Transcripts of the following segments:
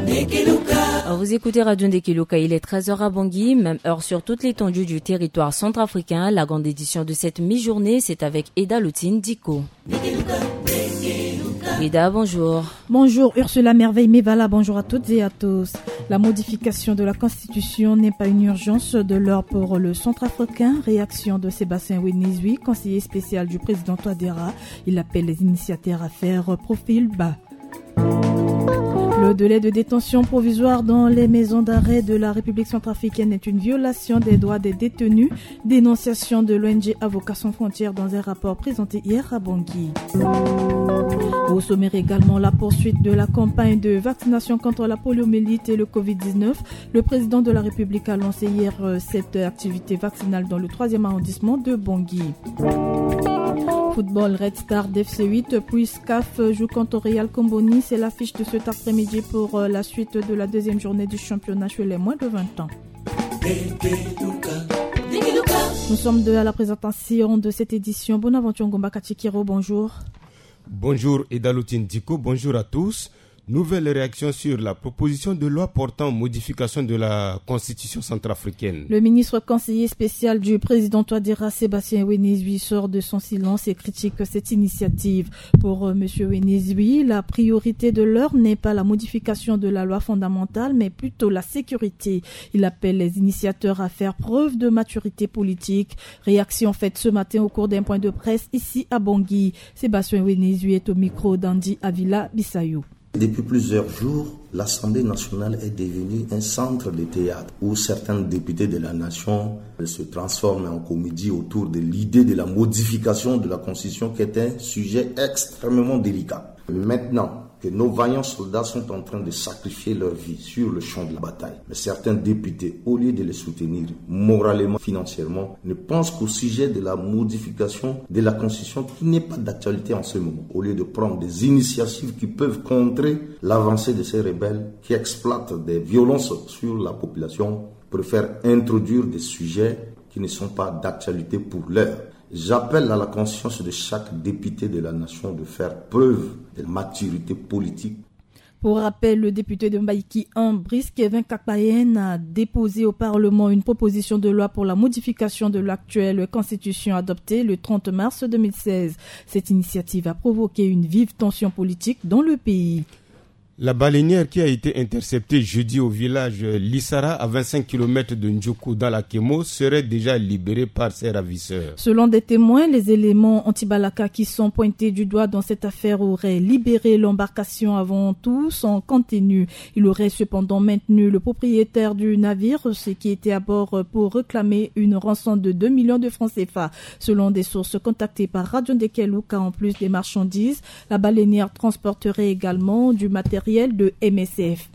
Vous écoutez Radio Ndekeluka, il est 13h à Bangui, même heure sur toute l'étendue du territoire centrafricain. La grande édition de cette mi-journée, c'est avec Eda Loutine Diko. Eda, bonjour. Bonjour Ursula Merveille Mevala, bonjour à toutes et à tous. La modification de la Constitution n'est pas une urgence de l'heure pour le centrafricain. Réaction de Sébastien Wenizui, conseiller spécial du président Touadéra. Il appelle les initiateurs à faire profil bas. Le délai de détention provisoire dans les maisons d'arrêt de la République centrafricaine est une violation des droits des détenus. Dénonciation de l'ONG Avocats sans frontières dans un rapport présenté hier à Bangui. Au sommaire également, la poursuite de la campagne de vaccination contre la poliomyélite et le Covid-19. Le président de la République a lancé hier cette activité vaccinale dans le 3e arrondissement de Bangui. Football, Red Star d'FC8 puis SCAF joue contre Real Comboni. C'est l'affiche de cet après-midi pour la suite de la deuxième journée du championnat chez les moins de 20 ans. Nous sommes à la présentation de cette édition. Bonaventure Ngomba Kachikiro, bonjour. Bonjour Edaloutine Diko, bonjour à tous. Nouvelle réaction sur la proposition de loi portant modification de la Constitution centrafricaine. Le ministre conseiller spécial du président Touadéra, Sébastien Wenizui, sort de son silence et critique cette initiative. Pour M. Wenizui, la priorité de l'heure n'est pas la modification de la loi fondamentale, mais plutôt la sécurité. Il appelle les initiateurs à faire preuve de maturité politique. Réaction faite ce matin au cours d'un point de presse ici à Bangui. Sébastien Wenizui est au micro d'Andy Avila Bissayou. Depuis plusieurs jours, l'Assemblée nationale est devenue un centre de théâtre où certains députés de la nation se transforment en comédie autour de l'idée de la modification de la Constitution qui est un sujet extrêmement délicat. Maintenant que nos vaillants soldats sont en train de sacrifier leur vie sur le champ de la bataille, mais certains députés, au lieu de les soutenir moralement, financièrement, ne pensent qu'au sujet de la modification de la Constitution qui n'est pas d'actualité en ce moment, au lieu de prendre des initiatives qui peuvent contrer l'avancée de ces rebelles qui exploitent des violences sur la population, préfèrent introduire des sujets qui ne sont pas d'actualité pour l'heure. J'appelle à la conscience de chaque député de la nation de faire preuve de maturité politique. Pour rappel, le député de Mbaïki 1, Brice Kevin Kakpayen, a déposé au Parlement une proposition de loi pour la modification de l'actuelle constitution adoptée le 30 mars 2016. Cette initiative a provoqué une vive tension politique dans le pays. La baleinière qui a été interceptée jeudi au village Lissara à 25 km de Ndjoukou dans la Kémo serait déjà libérée par ses ravisseurs. Selon des témoins, les éléments anti-Balaka qui sont pointés du doigt dans cette affaire auraient libéré l'embarcation avant tout son contenu. Il aurait cependant maintenu le propriétaire du navire, ce qui était à bord, pour réclamer une rançon de 2 millions de francs CFA. Selon des sources contactées par Radio Ndekeluka, en plus des marchandises, la baleinière transporterait également du matériel de MSF.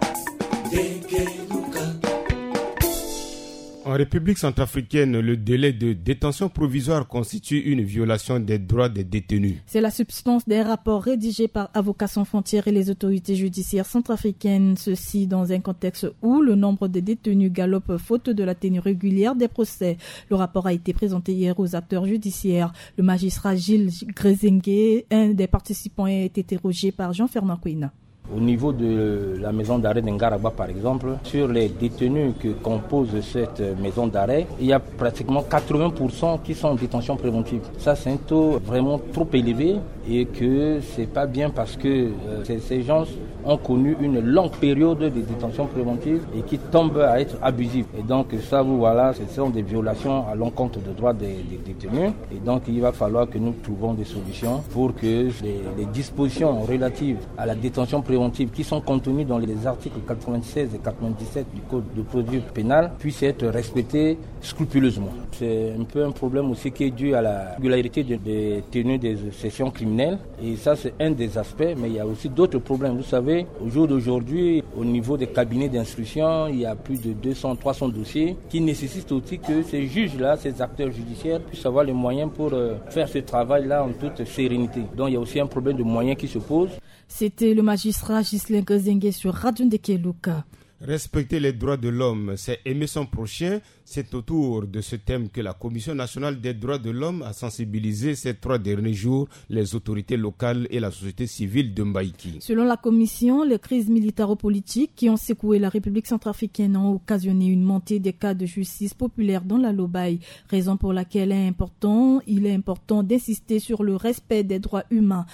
En République centrafricaine, le délai de détention provisoire constitue une violation des droits des détenus. C'est la substance d'un rapport rédigé par Avocats sans frontières et les autorités judiciaires centrafricaines. Ceci dans un contexte où le nombre de détenus galope faute de la tenue régulière des procès. Le rapport a été présenté hier aux acteurs judiciaires. Le magistrat Gilles Grézingué, un des participants, est interrogé par Jean-Fernand Kouina. Au niveau de la maison d'arrêt d'Ngaragba, par exemple, sur les détenus que compose cette maison d'arrêt, il y a pratiquement 80% qui sont en détention préventive. Ça, c'est un taux vraiment trop élevé et que c'est pas bien parce que ces gens ont connu une longue période de détention préventive et qui tombent à être abusifs. Et donc ça, vous voilà, ce sont des violations à l'encontre des droits des détenus. Et donc il va falloir que nous trouvions des solutions pour que les dispositions relatives à la détention préventive qui sont contenues dans les articles 96 et 97 du Code de procédure pénale puissent être respectées scrupuleusement. C'est un peu un problème aussi qui est dû à la régularité des tenues des sessions criminelles. Et ça, c'est un des aspects, mais il y a aussi d'autres problèmes. Vous savez, au jour d'aujourd'hui, au niveau des cabinets d'instruction, il y a plus de 200-300 dossiers qui nécessitent aussi que ces juges-là, ces acteurs judiciaires puissent avoir les moyens pour faire ce travail-là en toute sérénité. Donc il y a aussi un problème de moyens qui se pose. C'était le magistrat Ghislain Grézingué sur Radio Ndekeluka. Respecter les droits de l'homme, c'est aimer son prochain, C'est autour de ce thème que la Commission nationale des droits de l'homme a sensibilisé ces 3 derniers jours les autorités locales et la société civile de Mbaïki. Selon la Commission, les crises militaro-politiques qui ont secoué la République centrafricaine ont occasionné une montée des cas de justice populaire dans la Lobaye, raison pour laquelle il est important d'insister sur le respect des droits humains.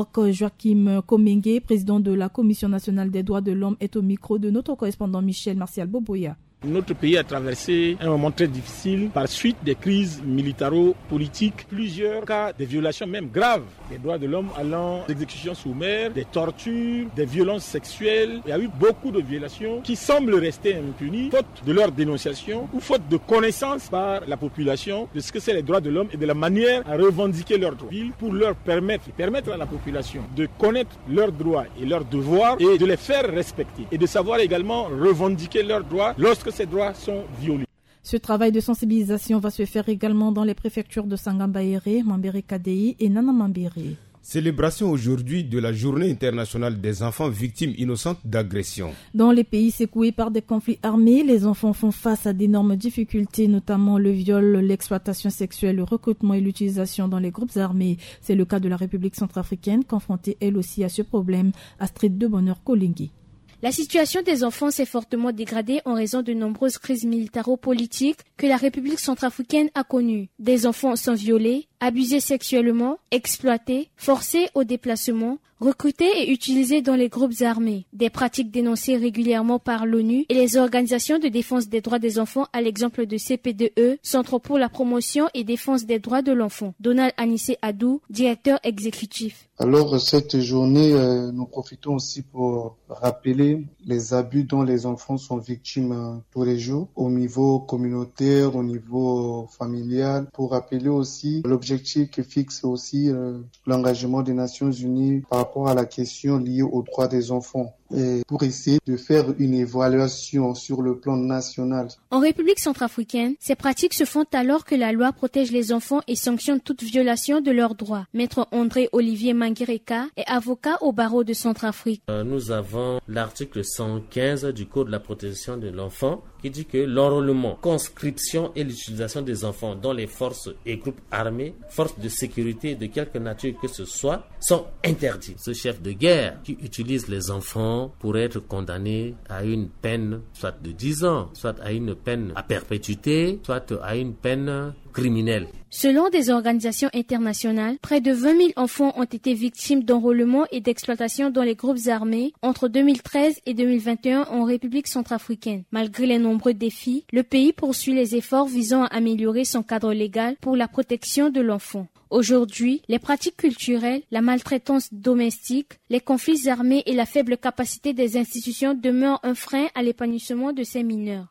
Joachim Komengue, président de la Commission nationale des droits de l'homme, est au micro de notre correspondant Michel Martial Boboya. Notre pays a traversé un moment très difficile par suite des crises militaro-politiques, plusieurs cas de violations même graves des droits de l'homme allant d'exécutions sommaires, des tortures, des violences sexuelles. Il y a eu beaucoup de violations qui semblent rester impunies, faute de leur dénonciation ou faute de connaissance par la population de ce que c'est les droits de l'homme et de la manière à revendiquer leurs droits pour leur permettre à la population de connaître leurs droits et leurs devoirs et de les faire respecter et de savoir également revendiquer leurs droits lorsque ces droits sont violés. Ce travail de sensibilisation va se faire également dans les préfectures de Sangambaéré, Mambéré-Kadei et Nanamambéré. Célébration aujourd'hui de la Journée internationale des enfants victimes innocentes d'agression. Dans les pays secoués par des conflits armés, les enfants font face à d'énormes difficultés, notamment le viol, l'exploitation sexuelle, le recrutement et l'utilisation dans les groupes armés. C'est le cas de la République centrafricaine, confrontée elle aussi à ce problème. Astrid de Bonheur-Kolingui. La situation des enfants s'est fortement dégradée en raison de nombreuses crises militaro-politiques que la République centrafricaine a connues. Des enfants sont violés, abusés sexuellement, exploités, forcés au déplacement, recrutés et utilisés dans les groupes armés. Des pratiques dénoncées régulièrement par l'ONU et les organisations de défense des droits des enfants à l'exemple de CPDE, Centre pour la promotion et défense des droits de l'enfant. Donald Anissé Adou, directeur exécutif. Alors cette journée, nous profitons aussi pour rappeler les abus dont les enfants sont victimes tous les jours au niveau communautaire, au niveau familial, pour rappeler aussi l'objectif que fixe aussi l'engagement des Nations Unies par rapport à la question liée aux droits des enfants. Et pour essayer de faire une évaluation sur le plan national. En République centrafricaine, ces pratiques se font alors que la loi protège les enfants et sanctionne toute violation de leurs droits. Maître André-Olivier Manguereka est avocat au barreau de Centrafrique. Nous avons l'article 115 du Code de la protection de l'enfant qui dit que l'enrôlement, conscription et l'utilisation des enfants dans les forces et groupes armés, forces de sécurité de quelque nature que ce soit, sont interdits. Ce chef de guerre qui utilise les enfants pourrait être condamné à une peine soit de 10 ans, soit à une peine à perpétuité, soit à une peine criminelle. Selon des organisations internationales, près de 20 000 enfants ont été victimes d'enrôlement et d'exploitation dans les groupes armés entre 2013 et 2021 en République centrafricaine. Malgré les nombreux défis, le pays poursuit les efforts visant à améliorer son cadre légal pour la protection de l'enfant. Aujourd'hui, les pratiques culturelles, la maltraitance domestique, les conflits armés et la faible capacité des institutions demeurent un frein à l'épanouissement de ces mineurs.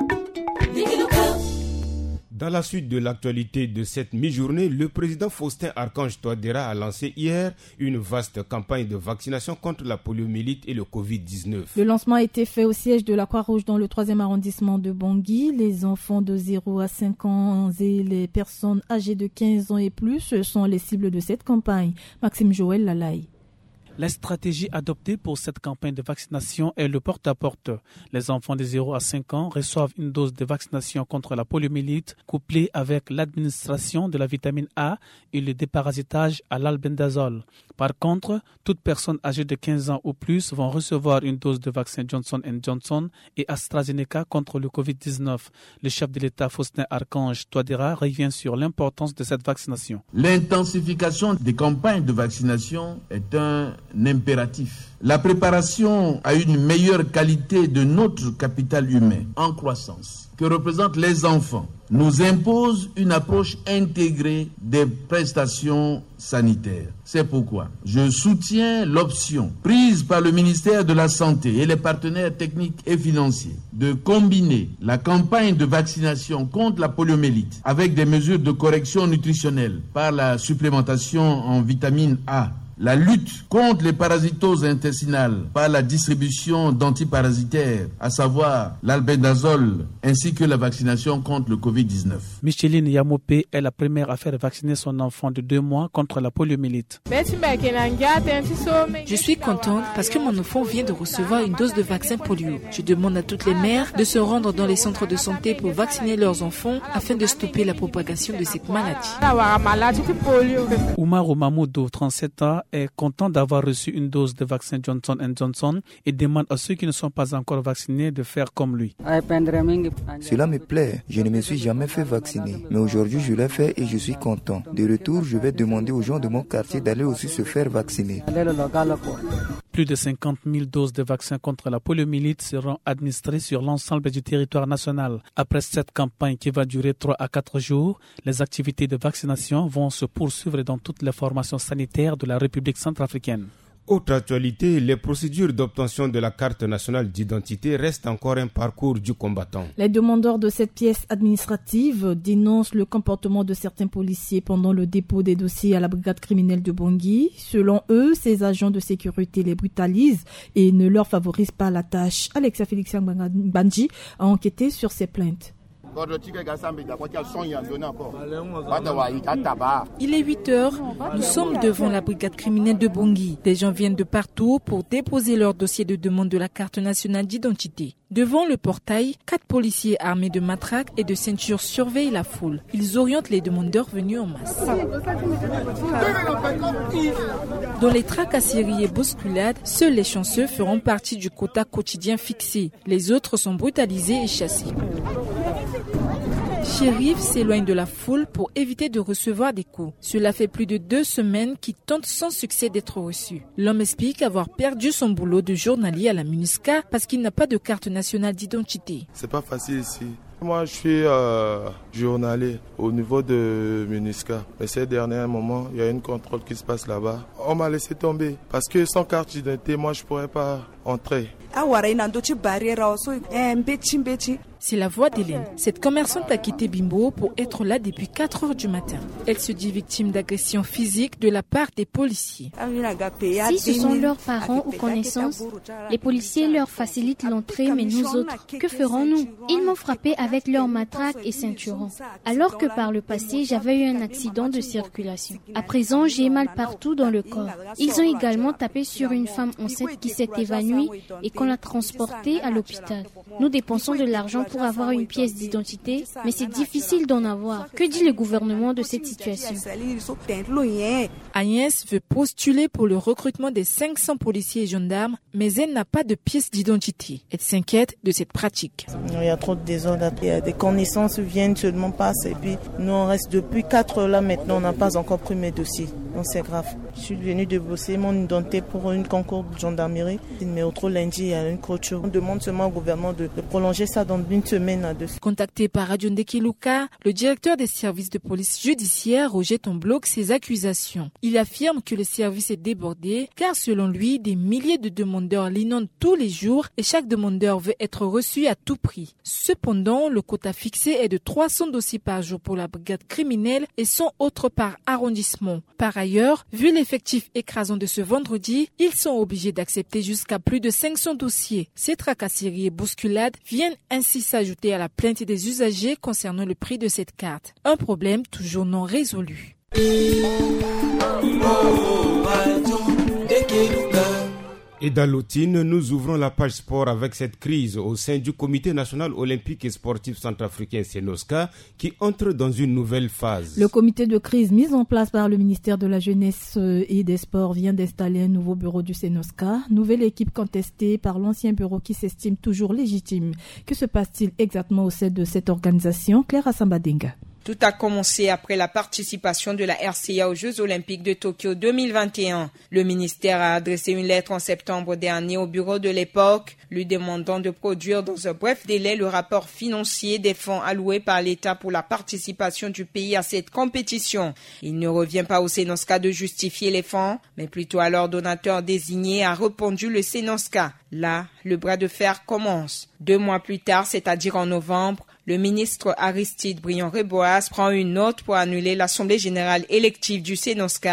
Dans la suite de l'actualité de cette mi-journée, le président Faustin Archange Touadéra a lancé hier une vaste campagne de vaccination contre la poliomyélite et le Covid-19. Le lancement a été fait au siège de la Croix-Rouge dans le 3e arrondissement de Bangui. Les enfants de 0 à 5 ans et les personnes âgées de 15 ans et plus sont les cibles de cette campagne. Maxime Joël Lalaï. La stratégie adoptée pour cette campagne de vaccination est le porte-à-porte. Les enfants de 0 à 5 ans reçoivent une dose de vaccination contre la poliomyélite couplée avec l'administration de la vitamine A et le déparasitage à l'albendazole. Par contre, toute personne âgée de 15 ans ou plus vont recevoir une dose de vaccin Johnson & Johnson et AstraZeneca contre le Covid-19. Le chef de l'État Faustin Archange Touadéra revient sur l'importance de cette vaccination. L'intensification des campagnes de vaccination est un impératif. La préparation à une meilleure qualité de notre capital humain en croissance, que représentent les enfants, nous impose une approche intégrée des prestations sanitaires. C'est pourquoi je soutiens l'option prise par le ministère de la Santé et les partenaires techniques et financiers de combiner la campagne de vaccination contre la poliomyélite avec des mesures de correction nutritionnelle par la supplémentation en vitamine A La lutte contre les parasitoses intestinales par la distribution d'antiparasitaires, à savoir l'albendazole, ainsi que la vaccination contre le Covid-19. Micheline Yamopé est la première à faire vacciner son enfant de 2 mois contre la poliomyélite. Je suis contente parce que mon enfant vient de recevoir une dose de vaccin polio. Je demande à toutes les mères de se rendre dans les centres de santé pour vacciner leurs enfants afin de stopper la propagation de cette maladie. Oumarou Mamoudou, 37 ans, est content d'avoir reçu une dose de vaccin Johnson & Johnson et demande à ceux qui ne sont pas encore vaccinés de faire comme lui. Cela me plaît. Je ne me suis jamais fait vacciner. Mais aujourd'hui, je l'ai fait et je suis content. De retour, je vais demander aux gens de mon quartier d'aller aussi se faire vacciner. Plus de 50 000 doses de vaccins contre la poliomyélite seront administrées sur l'ensemble du territoire national. Après cette campagne qui va durer 3 à 4 jours, les activités de vaccination vont se poursuivre dans toutes les formations sanitaires de la République centrafricaine. Autre actualité, les procédures d'obtention de la carte nationale d'identité restent encore un parcours du combattant. Les demandeurs de cette pièce administrative dénoncent le comportement de certains policiers pendant le dépôt des dossiers à la brigade criminelle de Bangui. Selon eux, ces agents de sécurité les brutalisent et ne leur favorisent pas la tâche. Alexia Félix Banji a enquêté sur ces plaintes. Il est 8 heures, nous sommes devant la brigade criminelle de Bangui. Des gens viennent de partout pour déposer leur dossier de demande de la carte nationale d'identité. Devant le portail, 4 policiers armés de matraques et de ceintures surveillent la foule. Ils orientent les demandeurs venus en masse. Dans les tracasseries et bousculades, seuls les chanceux feront partie du quota quotidien fixé. Les autres sont brutalisés et chassés. Chérif s'éloigne de la foule pour éviter de recevoir des coups. Cela fait plus de 2 semaines qu'il tente sans succès d'être reçu. L'homme explique avoir perdu son boulot de journalier à la MINUSCA parce qu'il n'a pas de carte nationale d'identité. C'est pas facile ici. Moi, je suis journalier au niveau de MINUSCA. Mais ces derniers moments, il y a une contrôle qui se passe là-bas. On m'a laissé tomber parce que sans carte d'identité, moi, je pourrais pas entrer. C'est la voix d'Hélène. Cette commerçante a quitté Bimbo pour être là depuis 4 heures du matin. Elle se dit victime d'agressions physiques de la part des policiers. Si ce sont leurs parents ou connaissances, les policiers leur facilitent l'entrée, mais nous autres, que ferons-nous? Ils m'ont frappé avec leurs matraques et ceinturons. Alors que par le passé, j'avais eu un accident de circulation. À présent, j'ai mal partout dans le corps. Ils ont également tapé sur une femme enceinte qui s'est évanouie et qu'on l'a transportée à l'hôpital. Nous dépensons de l'argent pour avoir une pièce d'identité, mais c'est difficile d'en avoir. Que dit le gouvernement de cette situation? Agnès veut postuler pour le recrutement des 500 policiers et gendarmes, mais elle n'a pas de pièce d'identité. Elle s'inquiète de cette pratique. Il y a trop de désordre. Des connaissances viennent seulement passer. Et puis nous on reste depuis 4 heures là maintenant, on n'a pas encore pris mes dossiers. Donc c'est grave. Je suis venue débourser mon identité pour une concours de gendarmerie. Mais autre lundi, il y a une clôture. On demande seulement au gouvernement de prolonger ça dans une semaine à 2. Contacté par Radio Ndekiluka, le directeur des services de police judiciaire rejette en bloc ces accusations. Il affirme que le service est débordé car selon lui, des milliers de demandeurs l'inondent tous les jours et chaque demandeur veut être reçu à tout prix. Cependant, le quota fixé est de 300 dossiers par jour pour la brigade criminelle et 100 autres par arrondissement. Par ailleurs, vu l'effectif écrasant de ce vendredi, ils sont obligés d'accepter jusqu'à plus de 500 dossiers. Ces tracasseries et bousculades viennent ainsi s'ajouter à la plainte des usagers concernant le prix de cette carte. Un problème toujours non résolu. Et dans l'Otine, nous ouvrons la page sport avec cette crise au sein du Comité national olympique et sportif centrafricain CENOSCA qui entre dans une nouvelle phase. Le comité de crise mis en place par le ministère de la Jeunesse et des Sports vient d'installer un nouveau bureau du CENOSCA, nouvelle équipe contestée par l'ancien bureau qui s'estime toujours légitime. Que se passe-t-il exactement au sein de cette organisation? Claire Assambadenga. Tout a commencé après la participation de la RCA aux Jeux Olympiques de Tokyo 2021. Le ministère a adressé une lettre en septembre dernier au bureau de l'époque, lui demandant de produire dans un bref délai le rapport financier des fonds alloués par l'État pour la participation du pays à cette compétition. Il ne revient pas au CENOSCA de justifier les fonds, mais plutôt à leur donateur désigné, a répondu le CENOSCA. Là, le bras de fer commence. 2 mois plus tard, c'est-à-dire en novembre, le ministre Aristide Briand-Reboas prend une note pour annuler l'Assemblée générale élective du CENOSCA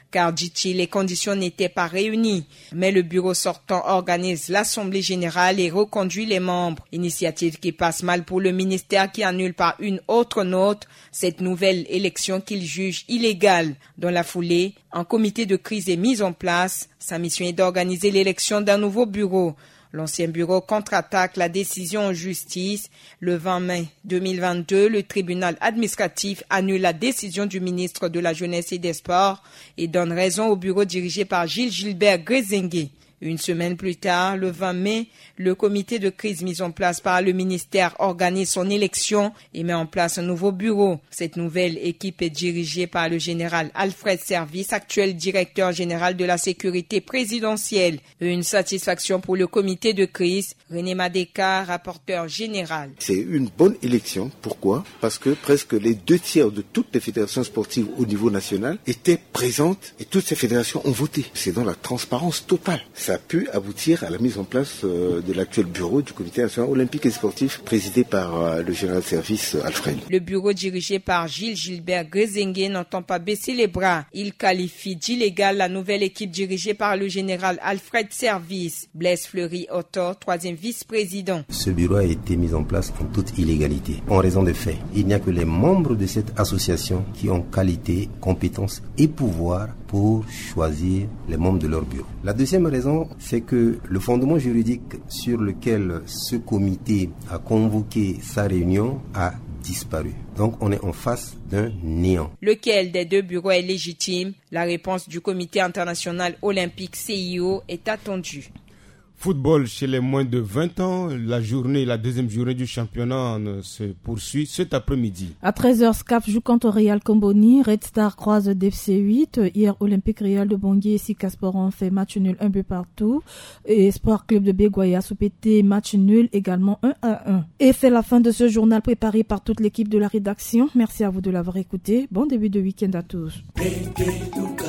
car, dit-il, les conditions n'étaient pas réunies. Mais le bureau sortant organise l'Assemblée générale et reconduit les membres. Initiative qui passe mal pour le ministère qui annule par une autre note cette nouvelle élection qu'il juge illégale. Dans la foulée, un comité de crise est mis en place. Sa mission est d'organiser l'élection d'un nouveau bureau. L'ancien bureau contre-attaque la décision en justice. Le 20 mai 2022, le tribunal administratif annule la décision du ministre de la Jeunesse et des Sports et donne raison au bureau dirigé par Gilbert Grézingué. Une semaine plus tard, le 20 mai, le comité de crise mis en place par le ministère organise son élection et met en place un nouveau bureau. Cette nouvelle équipe est dirigée par le général Alfred Service, actuel directeur général de la sécurité présidentielle. Une satisfaction pour le comité de crise. René Madeka, rapporteur général. C'est une bonne élection. Pourquoi? Parce que presque les 2/3 de toutes les fédérations sportives au niveau national étaient présentes et toutes ces fédérations ont voté. C'est dans la transparence totale. Ça a pu aboutir à la mise en place de l'actuel bureau du comité national olympique et sportif présidé par le général Service Alfred. Le bureau dirigé par Gilbert Grézingué n'entend pas baisser les bras. Il qualifie d'illégal la nouvelle équipe dirigée par le général Alfred Service. Blaise Fleury-Otto, 3e vice-président. Ce bureau a été mis en place en toute illégalité, en raison des faits. Il n'y a que les membres de cette association qui ont qualité, compétence et pouvoir pour choisir les membres de leur bureau. La deuxième raison, c'est que le fondement juridique sur lequel ce comité a convoqué sa réunion a disparu. Donc on est en face d'un néant. Lequel des deux bureaux est légitime? La réponse du Comité international olympique CIO est attendue. Football chez les moins de 20 ans, la deuxième journée du championnat se poursuit cet après-midi. À 13h, SCAF joue contre Real Comboni, Red Star croise DFC 8. Hier, Olympique Real de Bangui et Sika Sport ont fait match nul 1 but partout. Et Sport Club de Bégoya Soupété, match nul également 1-1. Et c'est la fin de ce journal préparé par toute l'équipe de la rédaction. Merci à vous de l'avoir écouté. Bon début de week-end à tous.